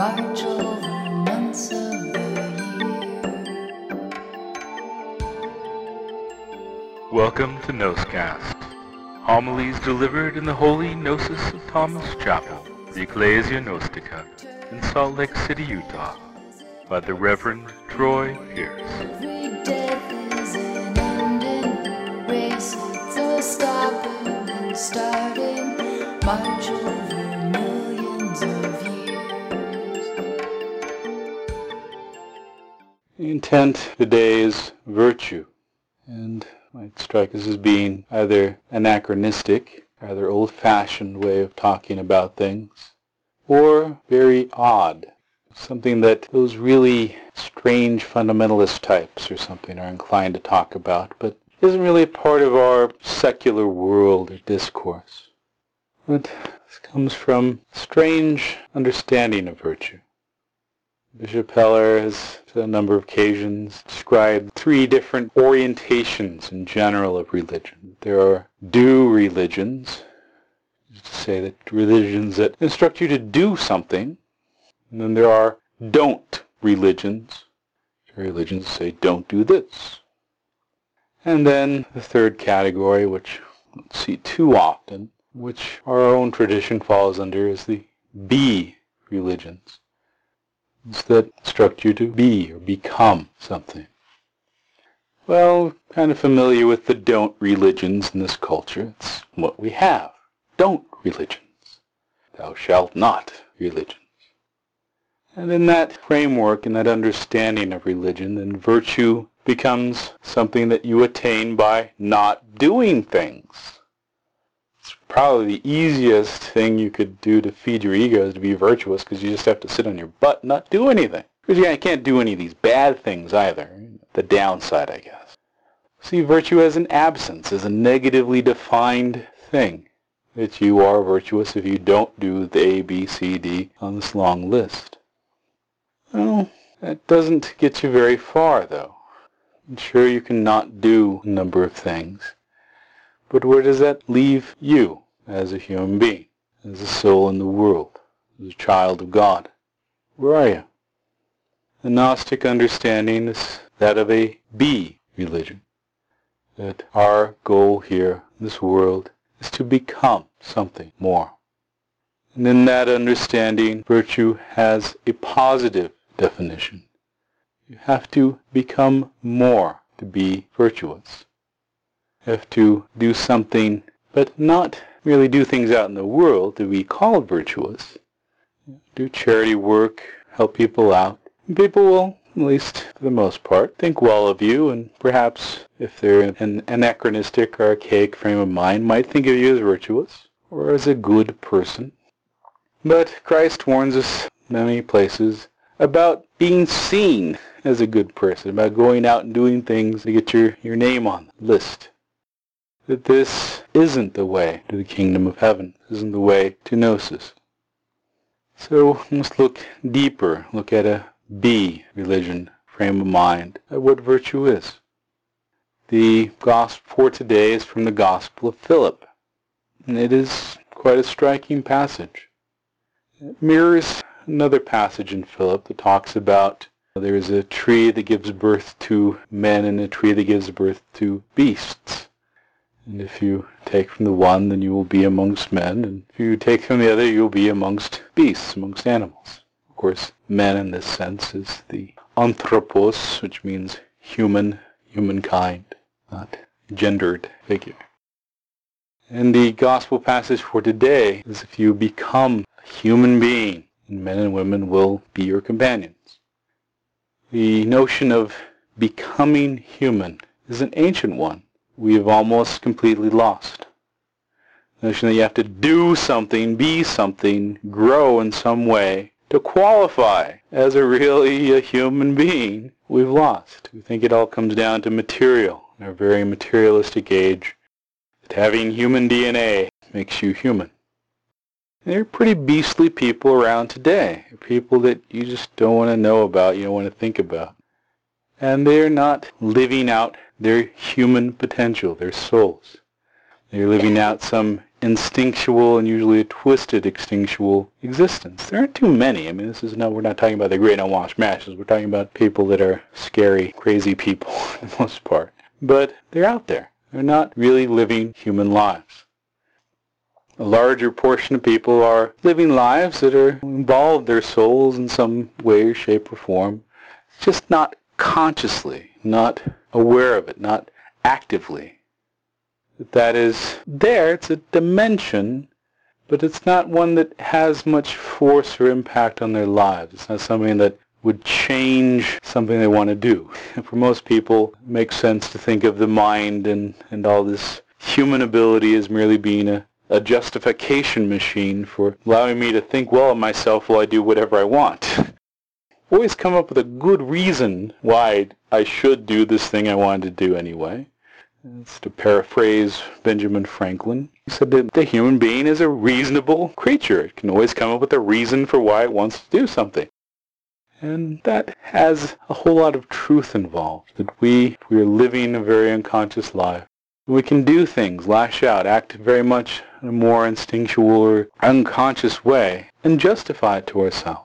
march over months of the year. Welcome to Noscast, homilies delivered in the Holy Gnosis of Thomas Chapel, the Ecclesia Gnostica, in Salt Lake City, Utah, by the Reverend Troy Pierce. Every death is an ending, race it's a stopping and starting, march over millions of years. The intent today is virtue, and might strike us as being either anachronistic, rather old-fashioned way of talking about things, or very odd, something that those really strange fundamentalist types or something are inclined to talk about, but isn't really a part of our secular world or discourse. But this comes from strange understanding of virtue. Bishop Heller has, on a number of occasions, described three different orientations in general of religion. There are do religions, to say that religions that instruct you to do something, and then there are don't religions. Religions say don't do this. And then the third category, which we don't see too often, which our own tradition falls under, is the be religions. It's that instruct you to be or become something. Well, kind of familiar with the don't religions in this culture. It's what we have. Don't religions. Thou shalt not religions. And in that framework, in that understanding of religion, then virtue becomes something that you attain by not doing things. It's probably the easiest thing you could do to feed your ego is to be virtuous, because you just have to sit on your butt and not do anything. Because you can't do any of these bad things either. The downside, I guess. See virtue as an absence, as a negatively defined thing. That you are virtuous if you don't do the A, B, C, D on this long list. Well, that doesn't get you very far, though. I'm sure you can not do a number of things. But where does that leave you as a human being, as a soul in the world, as a child of God? Where are you? The Gnostic understanding is that of a be religion. That our goal here in this world is to become something more. And in that understanding, virtue has a positive definition. You have to become more to be virtuous. You have to do something, but not merely do things out in the world to be called virtuous. Do charity work, help people out. And people will, at least for the most part, think well of you, and perhaps, if they're in an anachronistic or archaic frame of mind, might think of you as virtuous or as a good person. But Christ warns us in many places about being seen as a good person, about going out and doing things to get your name on the list. That this isn't the way to the kingdom of heaven, isn't the way to Gnosis. So let's look deeper, look at a be religion frame of mind, at what virtue is. The gospel for today is from the Gospel of Philip, and it is quite a striking passage. It mirrors another passage in Philip that talks about there is a tree that gives birth to men and a tree that gives birth to beasts. And if you take from the one, then you will be amongst men, and if you take from the other, you will be amongst beasts, amongst animals. Of course, men in this sense is the anthropos, which means humankind, not gendered figure. And the gospel passage for today is if you become a human being, and men and women will be your companions. The notion of becoming human is an ancient one we have almost completely lost. The notion that you have to do something, be something, grow in some way to qualify as really a human being, we've lost. We think it all comes down to material in our very materialistic age. That having human DNA makes you human. There are pretty beastly people around today. People that you just don't want to know about, you don't want to think about. And they're not living out their human potential, their souls. They're living out some instinctual and usually a twisted instinctual existence. There aren't too many. I mean, we're not talking about the great unwashed masses. We're talking about people that are scary, crazy people for the most part. But they're out there. They're not really living human lives. A larger portion of people are living lives that are involved their souls in some way, shape, or form. It's just not consciously, not aware of it, not actively. That is there, it's a dimension, but it's not one that has much force or impact on their lives. It's not something that would change something they want to do. And for most people, it makes sense to think of the mind and all this human ability as merely being a justification machine for allowing me to think well of myself while I do whatever I want. Always come up with a good reason why I should do this thing I wanted to do anyway. It's to paraphrase Benjamin Franklin. He said that the human being is a reasonable creature. It can always come up with a reason for why it wants to do something. And that has a whole lot of truth involved, that if we are living a very unconscious life, we can do things, lash out, act very much in a more instinctual or unconscious way, and justify it to ourselves.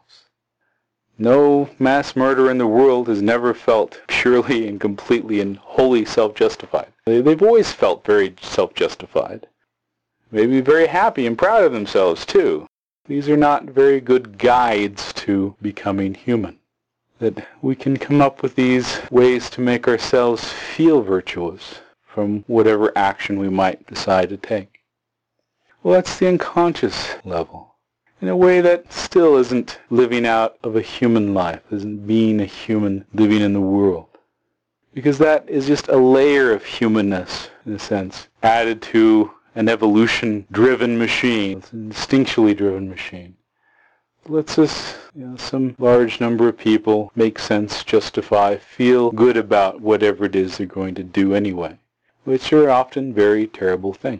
No mass murderer in the world has never felt purely and completely and wholly self-justified. They've always felt very self-justified. Maybe very happy and proud of themselves, too. These are not very good guides to becoming human. That we can come up with these ways to make ourselves feel virtuous from whatever action we might decide to take. Well, that's the unconscious level. In a way that still isn't living out of a human life, isn't being a human living in the world. Because that is just a layer of humanness, in a sense, added to an evolution-driven machine, an instinctually driven machine. It lets us, some large number of people make sense, justify, feel good about whatever it is they're going to do anyway, which are often very terrible things.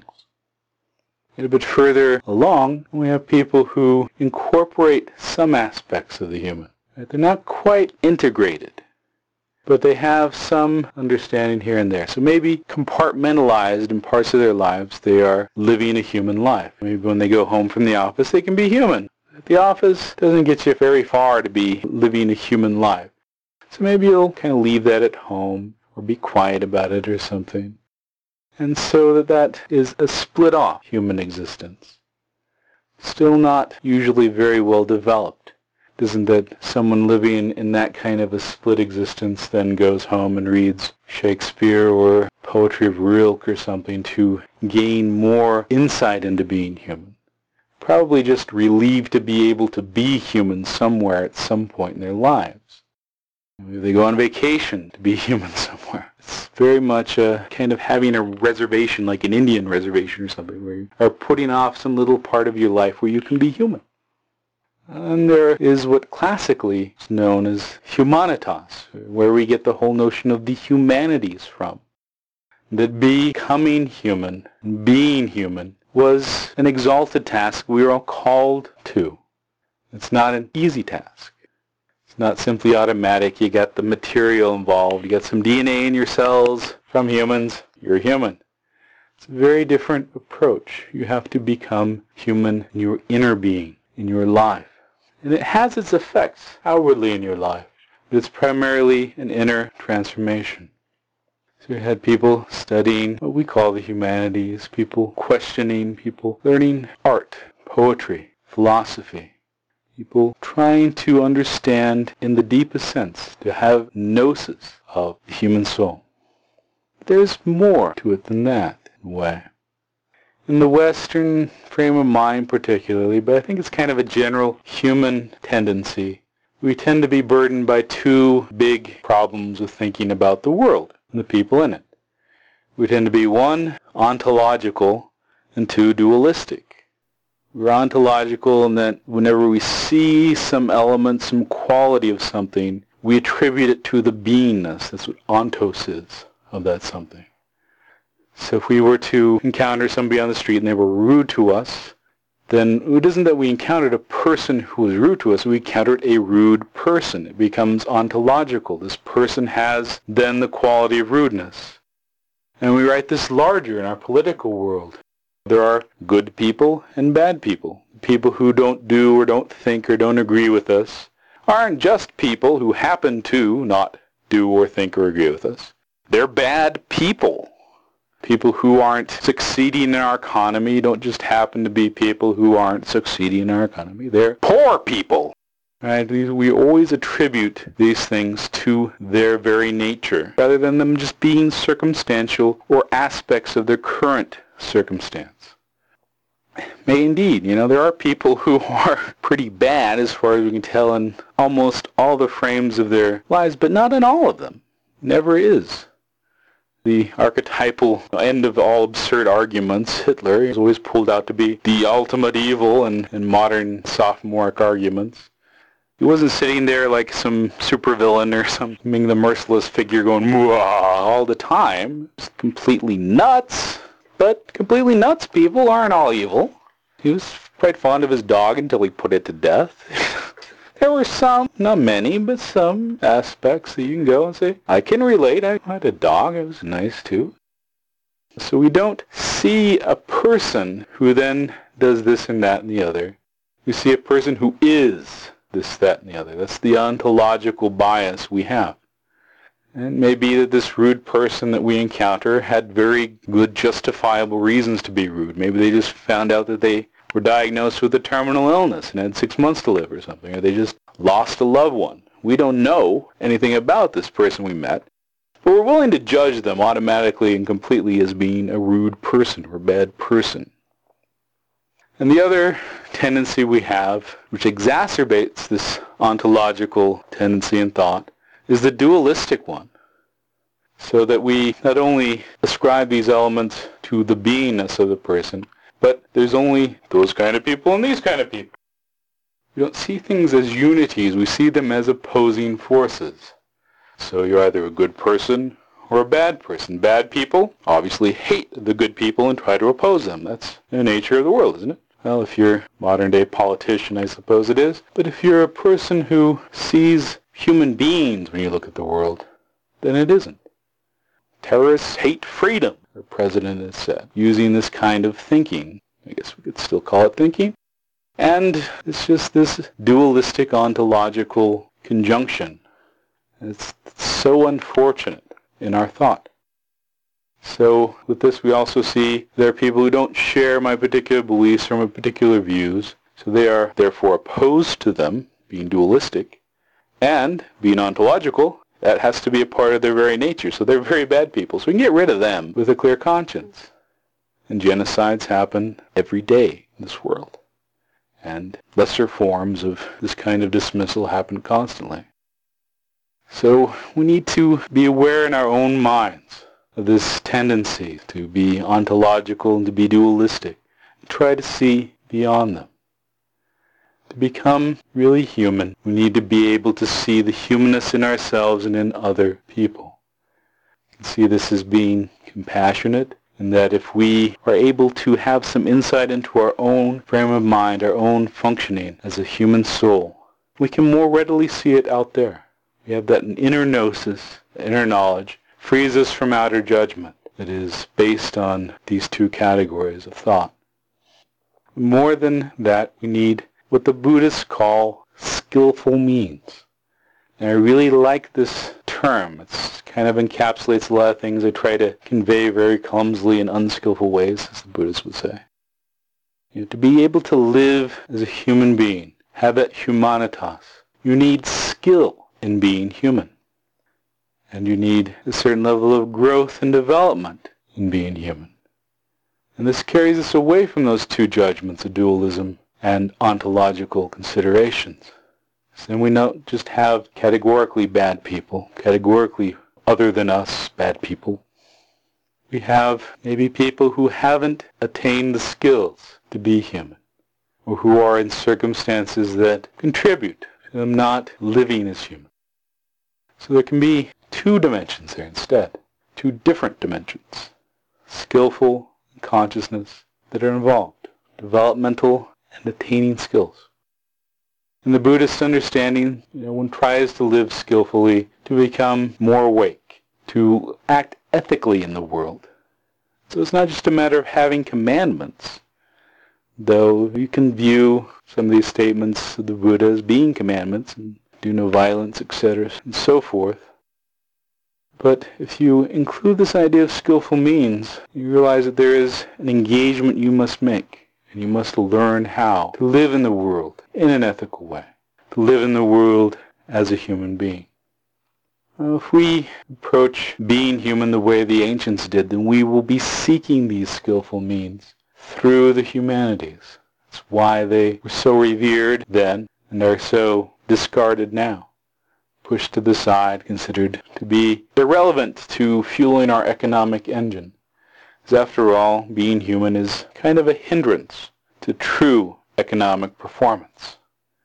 A bit further along, we have people who incorporate some aspects of the human. Right? They're not quite integrated, but they have some understanding here and there. So maybe compartmentalized in parts of their lives, they are living a human life. Maybe when they go home from the office, they can be human. The office doesn't get you very far to be living a human life. So maybe you'll kind of leave that at home or be quiet about it or something. And so that is a split-off human existence. Still not usually very well developed. It isn't that someone living in that kind of a split existence then goes home and reads Shakespeare or poetry of Rilke or something to gain more insight into being human. Probably just relieved to be able to be human somewhere at some point in their lives. Maybe they go on vacation to be human somewhere. It's very much a kind of having a reservation, like an Indian reservation or something, where you are putting off some little part of your life where you can be human. And there is what classically is known as humanitas, where we get the whole notion of the humanities from. That becoming human, being human, was an exalted task we were all called to. It's not an easy task. It's not simply automatic. You got the material involved. You got some DNA in your cells from humans. You're human. It's a very different approach. You have to become human in your inner being, in your life. And it has its effects outwardly in your life, but it's primarily an inner transformation. So you had people studying what we call the humanities, people questioning, people learning art, poetry, philosophy. People trying to understand in the deepest sense, to have gnosis of the human soul. There's more to it than that, in a way. In the Western frame of mind particularly, but I think it's kind of a general human tendency, we tend to be burdened by two big problems with thinking about the world and the people in it. We tend to be, one, ontological, and two, dualistic. We're ontological in that whenever we see some element, some quality of something, we attribute it to the beingness. That's what ontos is of that something. So if we were to encounter somebody on the street and they were rude to us, then it isn't that we encountered a person who was rude to us, we encountered a rude person. It becomes ontological. This person has then the quality of rudeness. And we write this larger in our political world. There are good people and bad people. People who don't do or don't think or don't agree with us aren't just people who happen to not do or think or agree with us. They're bad people. People who aren't succeeding in our economy don't just happen to be people who aren't succeeding in our economy. They're poor people. Right? We always attribute these things to their very nature, rather than them just being circumstantial or aspects of their current circumstance. Indeed, there are people who are pretty bad as far as we can tell in almost all the frames of their lives, but not in all of them. Never is. The archetypal end of all absurd arguments, Hitler, is always pulled out to be the ultimate evil in modern sophomoric arguments. He wasn't sitting there like some supervillain or something, the merciless figure going, "Mwah," all the time. Just completely nuts. But completely nuts people aren't all evil. He was quite fond of his dog until he put it to death. There were some, not many, but some aspects that you can go and say, I can relate. I had a dog. It was nice too. So we don't see a person who then does this and that and the other. We see a person who is this, that, and the other. That's the ontological bias we have. And it may be that this rude person that we encounter had very good justifiable reasons to be rude. Maybe they just found out that they were diagnosed with a terminal illness and had 6 months to live or something, or they just lost a loved one. We don't know anything about this person we met, but we're willing to judge them automatically and completely as being a rude person or a bad person. And the other tendency we have, which exacerbates this ontological tendency in thought, is the dualistic one. So that we not only ascribe these elements to the beingness of the person, but there's only those kind of people and these kind of people. We don't see things as unities, we see them as opposing forces. So you're either a good person or a bad person. Bad people obviously hate the good people and try to oppose them. That's the nature of the world, isn't it? Well, if you're a modern-day politician, I suppose it is. But if you're a person who sees human beings when you look at the world, then it isn't. Terrorists hate freedom, our president has said, using this kind of thinking. I guess we could still call it thinking. And it's just this dualistic ontological conjunction. It's so unfortunate in our thought. So with this we also see there are people who don't share my particular beliefs or my particular views, so they are therefore opposed to them, being dualistic, and being ontological. That has to be a part of their very nature, so they're very bad people. So we can get rid of them with a clear conscience. And genocides happen every day in this world. And lesser forms of this kind of dismissal happen constantly. So we need to be aware in our own minds of this tendency to be ontological and to be dualistic. Try to see beyond them. To become really human, we need to be able to see the humanness in ourselves and in other people. See this as being compassionate, and that if we are able to have some insight into our own frame of mind, our own functioning as a human soul, we can more readily see it out there. We have that inner gnosis, inner knowledge, frees us from outer judgment that is based on these two categories of thought. More than that, we need what the Buddhists call skillful means. And I really like this term. It kind of encapsulates a lot of things I try to convey very clumsily in unskillful ways, as the Buddhists would say. To be able to live as a human being, have that humanitas, you need skill in being human. And you need a certain level of growth and development in being human. And this carries us away from those two judgments of dualism and ontological considerations. So then we don't just have categorically bad people, categorically other than us bad people. We have maybe people who haven't attained the skills to be human, or who are in circumstances that contribute to them not living as human. So there can be two dimensions there instead, two different dimensions, skillful and consciousness, that are involved, developmental and attaining skills. In the Buddhist understanding, one tries to live skillfully to become more awake, to act ethically in the world. So it's not just a matter of having commandments, though you can view some of these statements of the Buddha as being commandments, and do no violence, etc., and so forth. But if you include this idea of skillful means, you realize that there is an engagement you must make, and you must learn how to live in the world in an ethical way, to live in the world as a human being. Well, if we approach being human the way the ancients did, then we will be seeking these skillful means through the humanities. That's why they were so revered then and are so discarded now, pushed to the side, considered to be irrelevant to fueling our economic engine. Because after all, being human is kind of a hindrance to true economic performance.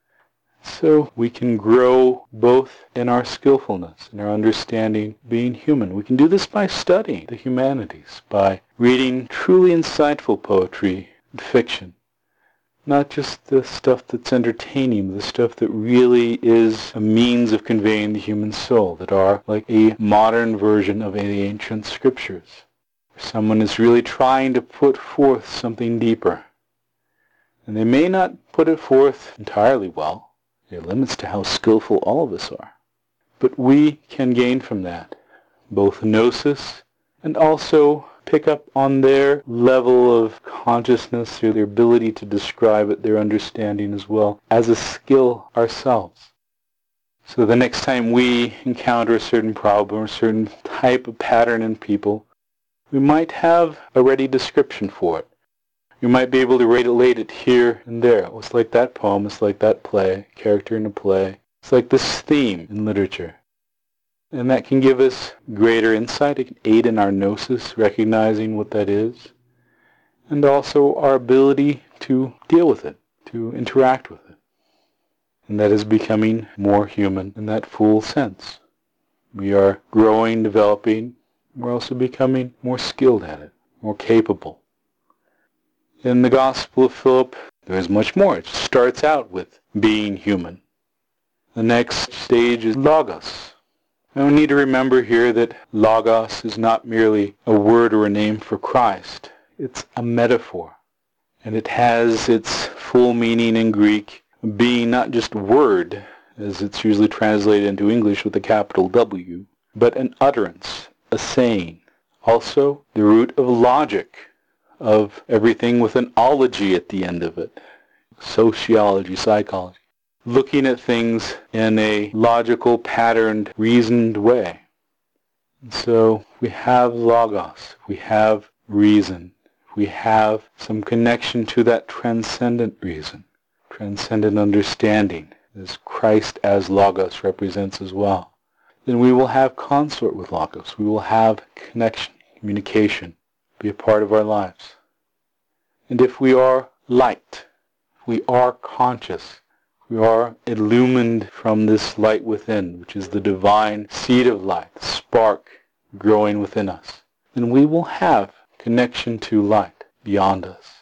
So we can grow both in our skillfulness and our understanding of being human. We can do this by studying the humanities, by reading truly insightful poetry and fiction. Not just the stuff that's entertaining, but the stuff that really is a means of conveying the human soul, that are like a modern version of the ancient scriptures, where someone is really trying to put forth something deeper. And they may not put it forth entirely well. There are limits to how skillful all of us are. But we can gain from that both gnosis and also pick up on their level of consciousness through their ability to describe it, their understanding as well, as a skill ourselves. So the next time we encounter a certain problem or a certain type of pattern in people, we might have a ready description for it. You might be able to relate it here and there. It's like that poem, it's like that play, character in a play. It's like this theme in literature. And that can give us greater insight. It can aid in our gnosis, recognizing what that is, and also our ability to deal with it, to interact with it. And that is becoming more human in that full sense. We are growing, developing. We're also becoming more skilled at it, more capable. In the Gospel of Philip, there is much more. It starts out with being human. The next stage is logos. And we need to remember here that logos is not merely a word or a name for Christ. It's a metaphor. And it has its full meaning in Greek, being not just word, as it's usually translated into English with a capital W, but an utterance, a saying. Also, the root of logic, of everything with an ology at the end of it. Sociology, psychology. Looking at things in a logical, patterned, reasoned way. And so we have logos, we have reason, we have some connection to that transcendent reason, transcendent understanding, as Christ as logos represents as well. Then we will have consort with logos. We will have connection, communication, be a part of our lives. And if we are light, if we are conscious, we are illumined from this light within, which is the divine seed of light, the spark growing within us, then we will have connection to light beyond us.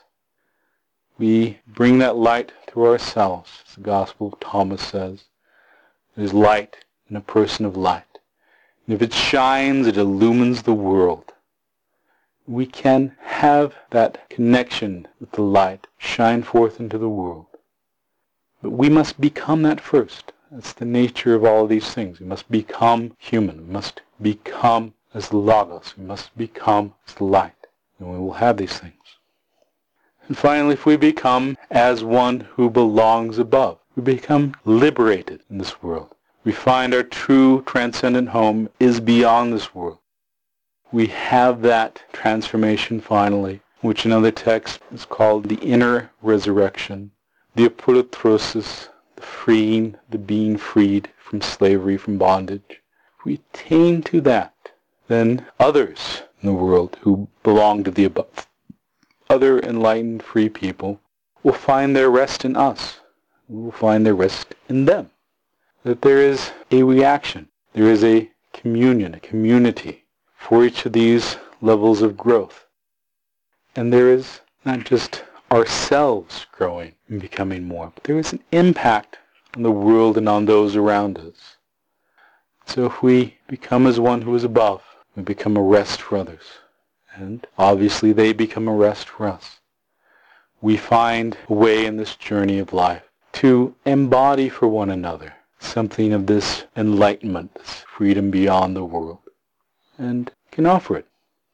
We bring that light to ourselves, as the Gospel of Thomas says. There's light in a person of light. And if it shines, it illumines the world. We can have that connection with the light shine forth into the world. But we must become that first. That's the nature of all of these things. We must become human. We must become as the logos. We must become as the light. And we will have these things. And finally, if we become as one who belongs above, we become liberated in this world. We find our true transcendent home is beyond this world. We have that transformation finally, which in other texts is called the inner resurrection, the apolutrosis, the freeing, the being freed from slavery, from bondage. If we attain to that, then others in the world who belong to the above, other enlightened free people, will find their rest in us. We will find their rest in them. That there is a reaction, there is a communion, a community for each of these levels of growth. And there is not just ourselves growing and becoming more, but there is an impact on the world and on those around us. So if we become as one who is above, we become a rest for others. and obviously they become a rest for us. We find a way in this journey of life to embody for one another something of this enlightenment, this freedom beyond the world, and can offer it.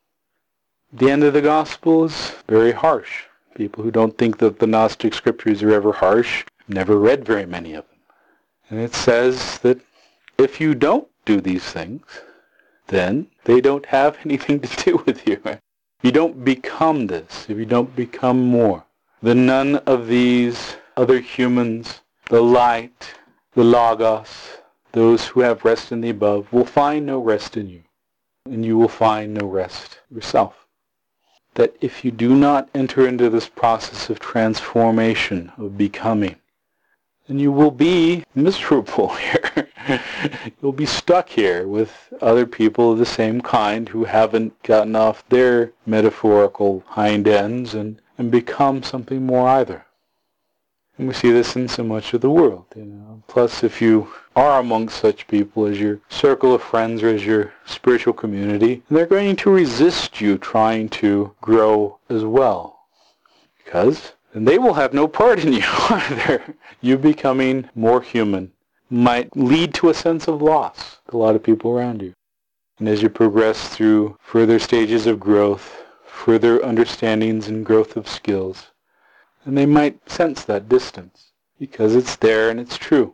The end of the Gospel is very harsh. People who don't think that the Gnostic scriptures are ever harsh never read very many of them. And it says that if you don't do these things, then they don't have anything to do with you. If you don't become this, if you don't become more, then none of these other humans, the light, the Logos, those who have rest in the above, will find no rest in you, and you will find no rest yourself. That if you do not enter into this process of transformation, of becoming, then you will be miserable here. You'll be stuck here with other people of the same kind who haven't gotten off their metaphorical hind ends and become something more either. And we see this in so much of the world, Plus, if you are amongst such people as your circle of friends or as your spiritual community, they're going to resist you trying to grow as well. Because then they will have no part in you either. You becoming more human might lead to a sense of loss to a lot of people around you. And as you progress through further stages of growth, further understandings and growth of skills, and they might sense that distance because it's there and it's true.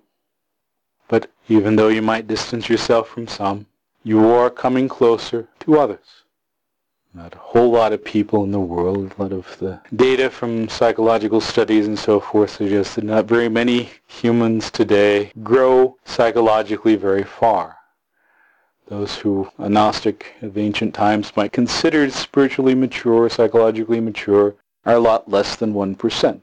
But even though you might distance yourself from some, you are coming closer to others. Not a whole lot of people in the world, a lot of the data from psychological studies and so forth suggests that not very many humans today grow psychologically very far. Those who, a Gnostic of ancient times, might consider spiritually mature, psychologically mature, are a lot less than 1%.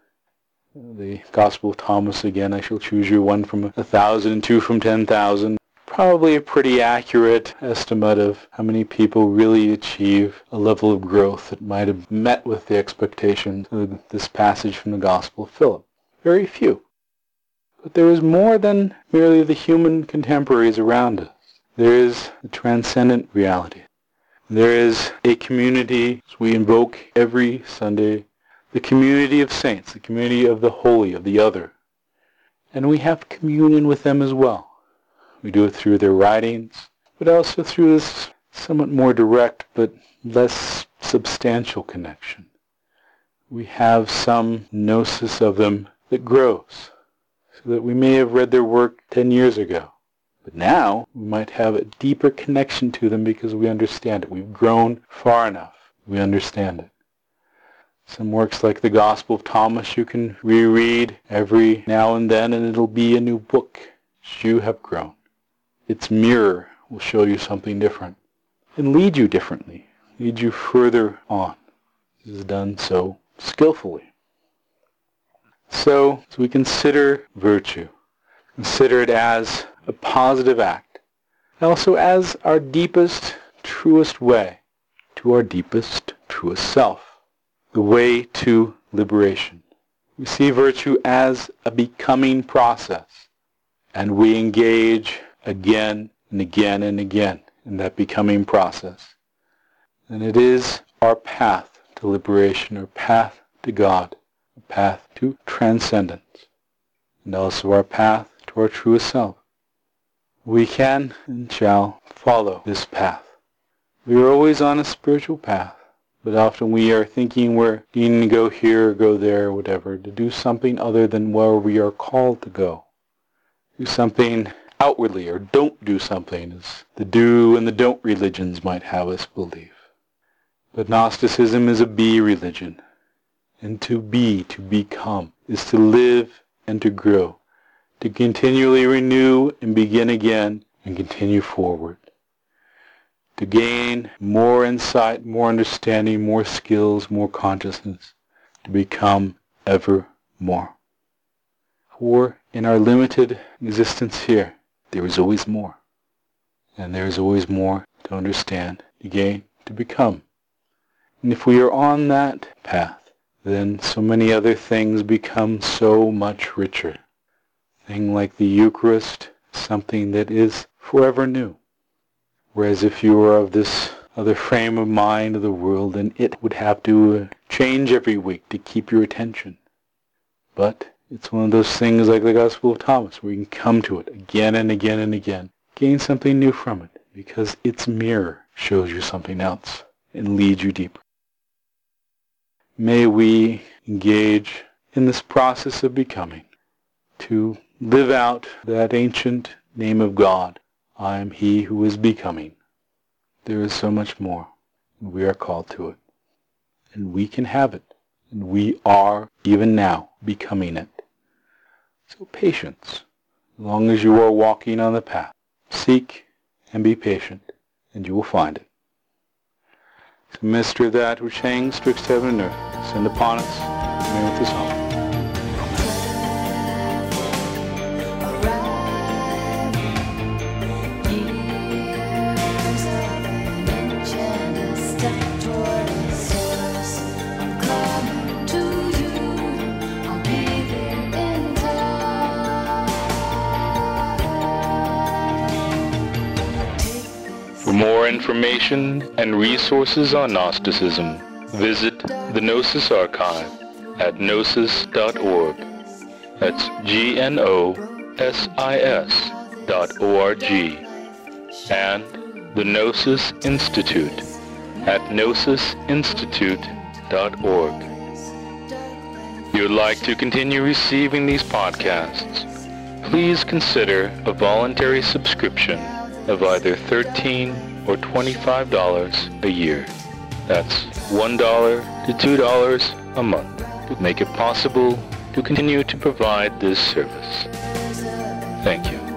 The Gospel of Thomas, again, I shall choose you, 1 from 1,000 and 2 from 10,000. Probably a pretty accurate estimate of how many people really achieve a level of growth that might have met with the expectations of this passage from the Gospel of Philip. Very few. But there is more than merely the human contemporaries around us. There is a transcendent reality. There is a community, as we invoke every Sunday, the community of saints, the community of the holy, of the other. And we have communion with them as well. We do it through their writings, but also through this somewhat more direct but less substantial connection. We have some gnosis of them that grows, so that we may have read their work 10 years ago. But now we might have a deeper connection to them because we understand it. We've grown far enough. We understand it. Some works like the Gospel of Thomas you can reread every now and then, and it'll be a new book as you have grown. Its mirror will show you something different and lead you differently, lead you further on. This is done so skillfully. So, as we consider virtue, consider it as a positive act, and also as our deepest, truest way to our deepest, truest self, the way to liberation. We see virtue as a becoming process, and we engage again and again and again in that becoming process. And it is our path to liberation, our path to God, a path to transcendence, and also our path to our truest self. We can and shall follow this path. We are always on a spiritual path, but often we are thinking we're needing to go here or go there or whatever, to do something other than where we are called to go. Do something outwardly, or don't do something, as the do and the don't religions might have us believe. But Gnosticism is a be religion, and to be, to become, is to live and to grow, to continually renew and begin again and continue forward, to gain more insight, more understanding, more skills, more consciousness, to become ever more. For in our limited existence here, there is always more. And there is always more to understand, to gain, to become. And if we are on that path, then so many other things become so much richer. Thing like the Eucharist, something that is forever new. Whereas if you are of this other frame of mind of the world, and it would have to change every week to keep your attention. But it's one of those things like the Gospel of Thomas, where you can come to it again and again and again, gain something new from it, because its mirror shows you something else and leads you deeper. May we engage in this process of becoming, to live out that ancient name of God, I am he who is becoming. There is so much more, and we are called to it. And we can have it, and we are, even now, becoming it. So patience, as long as you are walking on the path. Seek and be patient, and you will find it. So, Mystery of that which hangs twixt heaven and earth, send upon us, and remain with us all. For more information and resources on Gnosticism, visit the Gnosis Archive at gnosis.org. That's GNOSIS.org. And the Gnosis Institute at gnosisinstitute.org. If you would like to continue receiving these podcasts, please consider a voluntary subscription of either $13 or $25 a year. That's $1 to $2 a month to make it possible to continue to provide this service. Thank you.